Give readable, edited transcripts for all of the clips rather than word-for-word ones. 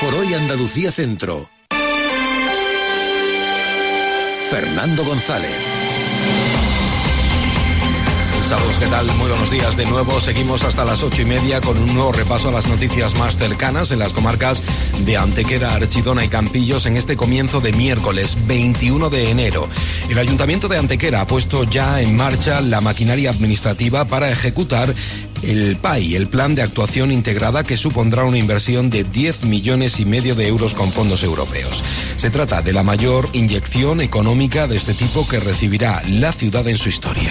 por hoy Andalucía Centro. Fernando González. Saludos, ¿qué tal? Muy buenos días de nuevo. Seguimos hasta las 8:30 con un nuevo repaso a las noticias más cercanas en las comarcas de Antequera, Archidona y Campillos en este comienzo de miércoles 21 de enero. El Ayuntamiento de Antequera ha puesto ya en marcha la maquinaria administrativa para ejecutar el PAI, el Plan de Actuación Integrada, que supondrá una inversión de 10,5 millones de euros con fondos europeos. Se trata de la mayor inyección económica de este tipo que recibirá la ciudad en su historia.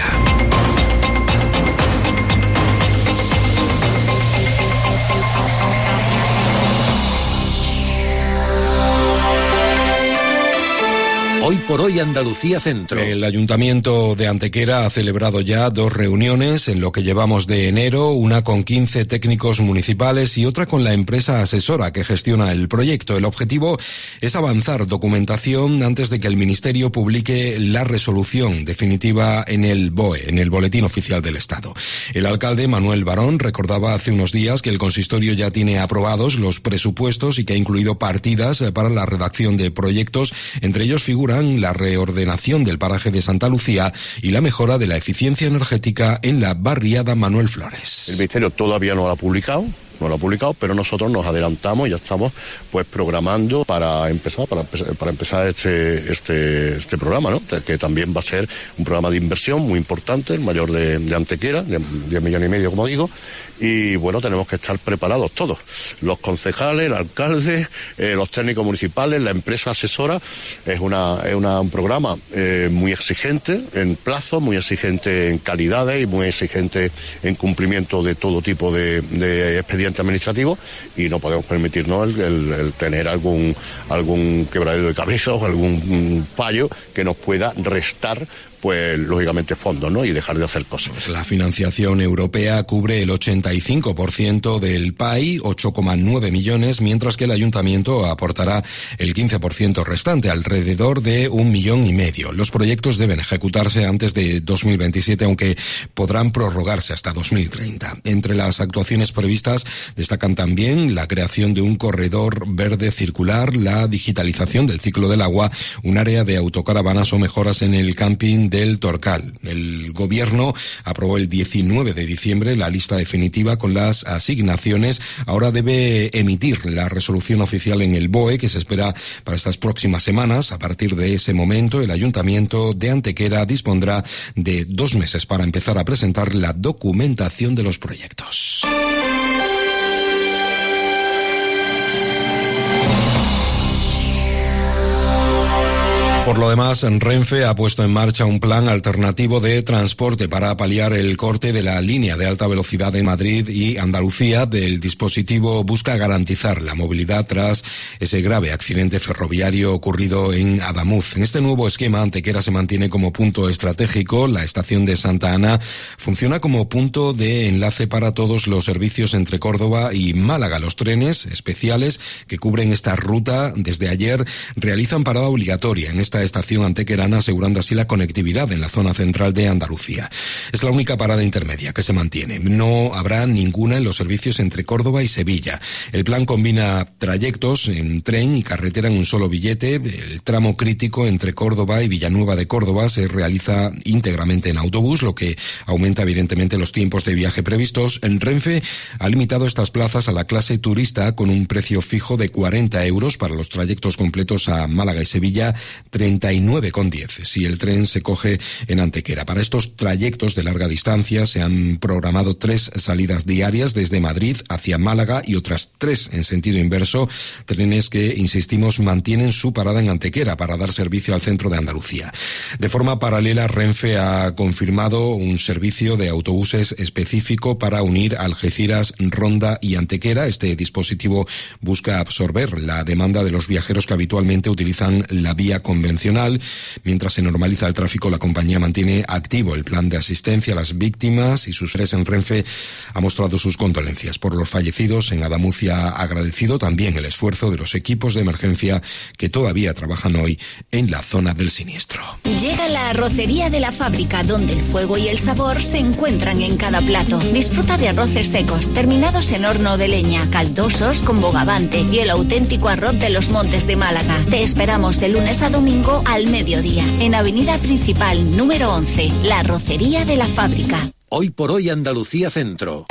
Hoy por hoy Andalucía Centro. El Ayuntamiento de Antequera ha celebrado ya 2 reuniones en lo que llevamos de enero, una con 15 técnicos municipales y otra con la empresa asesora que gestiona el proyecto. El objetivo es avanzar documentación antes de que el Ministerio publique la resolución definitiva en el BOE, en el Boletín Oficial del Estado. El alcalde Manuel Barón recordaba hace unos días que el consistorio ya tiene aprobados los presupuestos y que ha incluido partidas para la redacción de proyectos. Entre ellos figuran la reordenación del paraje de Santa Lucía y la mejora de la eficiencia energética en la barriada Manuel Flores. El Ministerio todavía no lo ha publicado, pero nosotros nos adelantamos y ya estamos pues programando para empezar este programa, ¿no? Que también va a ser un programa de inversión muy importante, el mayor de Antequera, de 10,5 millones, como digo, y bueno, tenemos que estar preparados todos, los concejales, el alcalde, los técnicos municipales, la empresa asesora. Es un programa muy exigente en plazo, muy exigente en calidades y muy exigente en cumplimiento de todo tipo de expediente administrativo, y no podemos permitirnos el tener algún quebradero de cabeza o algún fallo que nos pueda restar pues lógicamente fondos, ¿no? Y dejar de hacer cosas. Pues la financiación europea cubre el 85% del PAI, 8,9 millones, mientras que el ayuntamiento aportará el 15% restante, alrededor de 1,5 millones. Los proyectos deben ejecutarse antes de 2027, aunque podrán prorrogarse hasta 2030. Entre las actuaciones previstas destacan también la creación de un corredor verde circular, la digitalización del ciclo del agua, un área de autocaravanas o mejoras en el camping del Torcal. El gobierno aprobó el 19 de diciembre la lista definitiva con las asignaciones. Ahora debe emitir la resolución oficial en el BOE, que se espera para estas próximas semanas. A partir de ese momento, el Ayuntamiento de Antequera dispondrá de 2 meses para empezar a presentar la documentación de los proyectos. Por lo demás, Renfe ha puesto en marcha un plan alternativo de transporte para paliar el corte de la línea de alta velocidad de Madrid y Andalucía. El dispositivo busca garantizar la movilidad tras ese grave accidente ferroviario ocurrido en Adamuz. En este nuevo esquema, Antequera se mantiene como punto estratégico. La estación de Santa Ana funciona como punto de enlace para todos los servicios entre Córdoba y Málaga. Los trenes especiales que cubren esta ruta desde ayer realizan parada obligatoria en esta estación antequerana, asegurando así la conectividad en la zona central de Andalucía. Es la única parada intermedia que se mantiene. No habrá ninguna en los servicios entre Córdoba y Sevilla. El plan combina trayectos en tren y carretera en un solo billete. El tramo crítico entre Córdoba y Villanueva de Córdoba se realiza íntegramente en autobús, lo que aumenta evidentemente los tiempos de viaje previstos. En Renfe ha limitado estas plazas a la clase turista con un precio fijo de 40 euros para los trayectos completos a Málaga y Sevilla, 39,10 si el tren se coge en Antequera. Para estos trayectos de larga distancia se han programado 3 salidas diarias desde Madrid hacia Málaga y otras 3 en sentido inverso, trenes que, insistimos, mantienen su parada en Antequera para dar servicio al centro de Andalucía. De forma paralela, Renfe ha confirmado un servicio de autobuses específico para unir Algeciras, Ronda y Antequera. Este dispositivo busca absorber la demanda de los viajeros que habitualmente utilizan la vía convencional convencional. Mientras se normaliza el tráfico, la compañía mantiene activo el plan de asistencia a las víctimas y sus seres en Renfe ha mostrado sus condolencias por los fallecidos. En Adamucia ha agradecido también el esfuerzo de los equipos de emergencia que todavía trabajan hoy en la zona del siniestro. Llega la arrocería de la fábrica, donde el fuego y el sabor se encuentran en cada plato. Disfruta de arroces secos, terminados en horno de leña, caldosos con bogavante y el auténtico arroz de los Montes de Málaga. Te esperamos de lunes a domingo al mediodía, en Avenida Principal número 11, la arrocería de la fábrica. Hoy por hoy Andalucía Centro.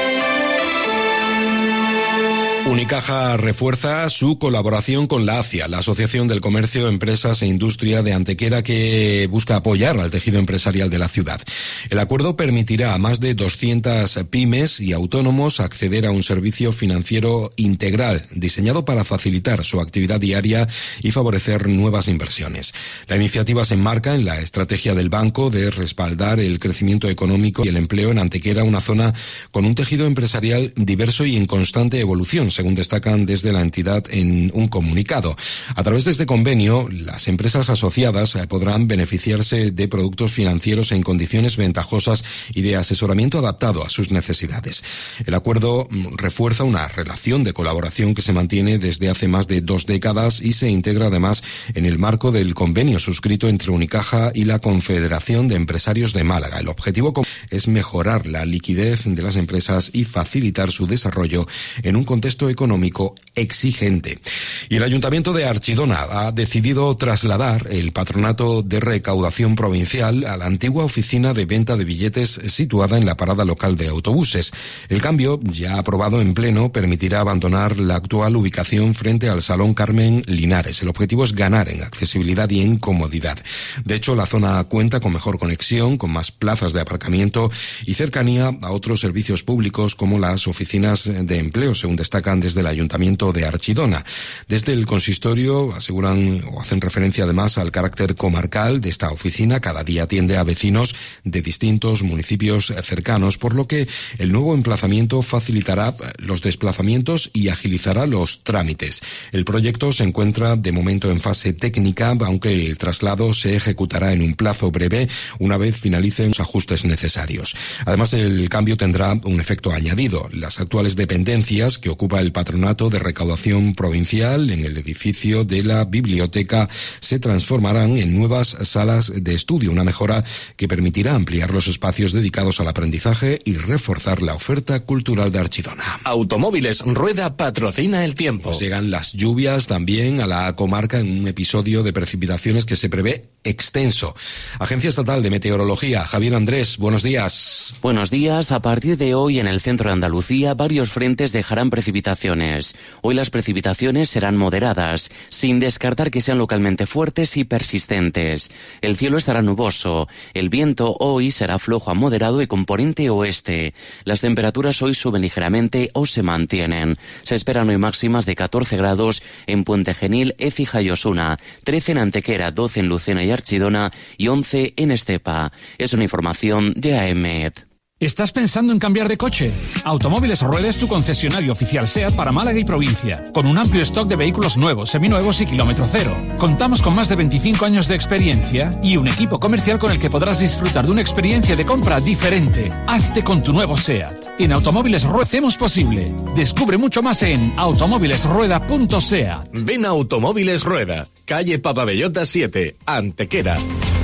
Unicaja refuerza su colaboración con la ACIA, la Asociación del Comercio, Empresas e Industria de Antequera, que busca apoyar al tejido empresarial de la ciudad. El acuerdo permitirá a más de 200 pymes y autónomos acceder a un servicio financiero integral, diseñado para facilitar su actividad diaria y favorecer nuevas inversiones. La iniciativa se enmarca en la estrategia del banco de respaldar el crecimiento económico y el empleo en Antequera, una zona con un tejido empresarial diverso y en constante evolución, según destacan desde la entidad en un comunicado. A través de este convenio, las empresas asociadas podrán beneficiarse de productos financieros en condiciones ventajosas y de asesoramiento adaptado a sus necesidades. El acuerdo refuerza una relación de colaboración que se mantiene desde hace más de 2 décadas y se integra además en el marco del convenio suscrito entre Unicaja y la Confederación de Empresarios de Málaga. El objetivo es mejorar la liquidez de las empresas y facilitar su desarrollo en un contexto económico exigente. Y el Ayuntamiento de Archidona ha decidido trasladar el patronato de recaudación provincial a la antigua oficina de venta de billetes situada en la parada local de autobuses. El cambio, ya aprobado en pleno, permitirá abandonar la actual ubicación frente al Salón Carmen Linares. El objetivo es ganar en accesibilidad y en comodidad. De hecho, la zona cuenta con mejor conexión, con más plazas de aparcamiento y cercanía a otros servicios públicos como las oficinas de empleo, según destacan desde el Ayuntamiento de Archidona. Desde el consistorio aseguran o hacen referencia además al carácter comarcal de esta oficina. Cada día atiende a vecinos de distintos municipios cercanos, por lo que el nuevo emplazamiento facilitará los desplazamientos y agilizará los trámites. El proyecto se encuentra de momento en fase técnica, aunque el traslado se ejecutará en un plazo breve una vez finalicen los ajustes necesarios. Además, el cambio tendrá un efecto añadido. Las actuales dependencias que ocupa el patronato de recaudación provincial en el edificio de la biblioteca se transformarán en nuevas salas de estudio, una mejora que permitirá ampliar los espacios dedicados al aprendizaje y reforzar la oferta cultural de Archidona. Automóviles Rueda patrocina el tiempo. Pues llegan las lluvias también a la comarca en un episodio de precipitaciones que se prevé extenso. Agencia Estatal de Meteorología, Javier Andrés, buenos días. Buenos días. A partir de hoy en el centro de Andalucía varios frentes dejarán precipitaciones. Hoy las precipitaciones serán moderadas, sin descartar que sean localmente fuertes y persistentes. El cielo estará nuboso. El viento hoy será flojo a moderado y componente oeste. Las temperaturas hoy suben ligeramente o se mantienen. Se esperan hoy máximas de 14 grados en Puente Genil, Écija y Osuna, 13 en Antequera, 12 en Lucena y Archidona y 11 en Estepa. Es una información de AEMET. ¿Estás pensando en cambiar de coche? Automóviles Rueda es tu concesionario oficial SEAT para Málaga y provincia, con un amplio stock de vehículos nuevos, seminuevos y kilómetro cero. Contamos con más de 25 años de experiencia y un equipo comercial con el que podrás disfrutar de una experiencia de compra diferente. Hazte con tu nuevo SEAT. En Automóviles Rueda hacemos posible. Descubre mucho más en automóvilesrueda.seat. Ven a Automóviles Rueda, calle Papabellota 7, Antequera.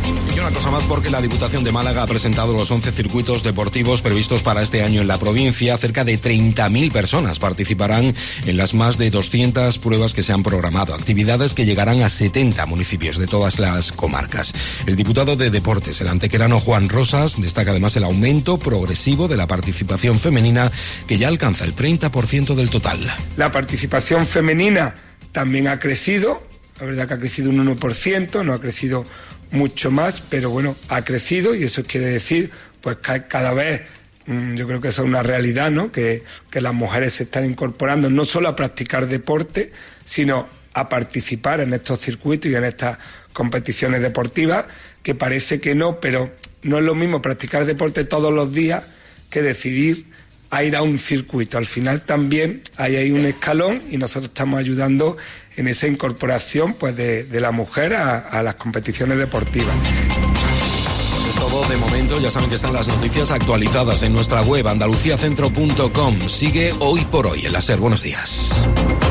Y una cosa más, porque la Diputación de Málaga ha presentado los 11 circuitos deportivos previstos para este año en la provincia. Cerca de 30.000 personas participarán en las más de 200 pruebas que se han programado. Actividades que llegarán a 70 municipios de todas las comarcas. El diputado de Deportes, el antequerano Juan Rosas, destaca además el aumento progresivo de la participación femenina, que ya alcanza el 30% del total. La participación femenina también ha crecido. La verdad que ha crecido un 1%, no ha crecido mucho más, pero bueno, ha crecido, y eso quiere decir pues cada vez, yo creo que eso es una realidad, ¿no? Que las mujeres se están incorporando no solo a practicar deporte, sino a participar en estos circuitos y en estas competiciones deportivas, que parece que no, pero no es lo mismo practicar deporte todos los días que decidir a ir a un circuito. Al final también hay ahí un escalón y nosotros estamos ayudando en esa incorporación pues de la mujer a las competiciones deportivas. Es todo de momento. Ya saben que están las noticias actualizadas en nuestra web andaluciacentro.com. Sigue Hoy por Hoy en la SER. Buenos días.